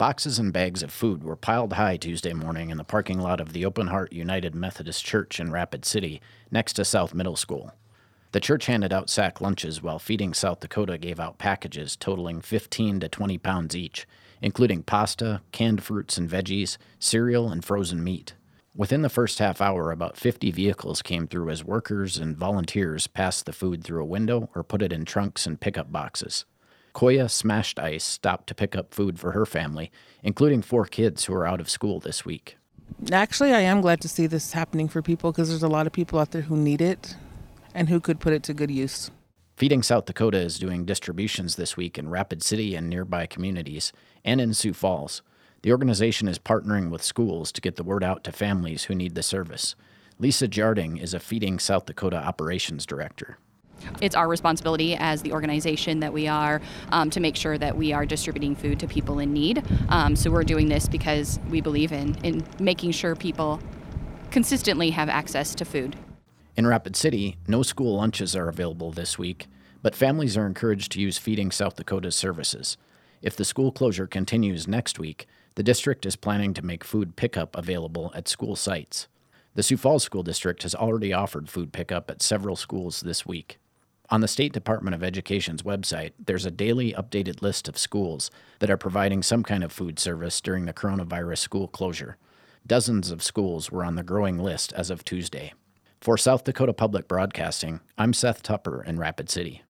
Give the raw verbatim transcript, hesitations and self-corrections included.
Boxes and bags of food were piled high Tuesday morning in the parking lot of the Open Heart United Methodist Church in Rapid City, next to South Middle School. The church handed out sack lunches while Feeding South Dakota gave out packages totaling fifteen to twenty pounds each, including pasta, canned fruits and veggies, cereal, and frozen meat. Within the first half hour, about fifty vehicles came through as workers and volunteers passed the food through a window or put it in trunks and pickup boxes. Koya Smashed Ice stopped to pick up food for her family, including four kids who are out of school this week. Actually, I am glad to see this happening for people because there's a lot of people out there who need it and who could put it to good use. Feeding South Dakota is doing distributions this week in Rapid City and nearby communities, and in Sioux Falls. The organization is partnering with schools to get the word out to families who need the service. Lisa Jarding is a Feeding South Dakota operations director. It's our responsibility as the organization that we are um, to make sure that we are distributing food to people in need. Um, so we're doing this because we believe in, in making sure people consistently have access to food. In Rapid City, no school lunches are available this week, but families are encouraged to use Feeding South Dakota's services. If the school closure continues next week, the district is planning to make food pickup available at school sites. The Sioux Falls School District has already offered food pickup at several schools this week. On the State Department of Education's website, there's a daily updated list of schools that are providing some kind of food service during the coronavirus school closure. Dozens of schools were on the growing list as of Tuesday. For South Dakota Public Broadcasting, I'm Seth Tupper in Rapid City.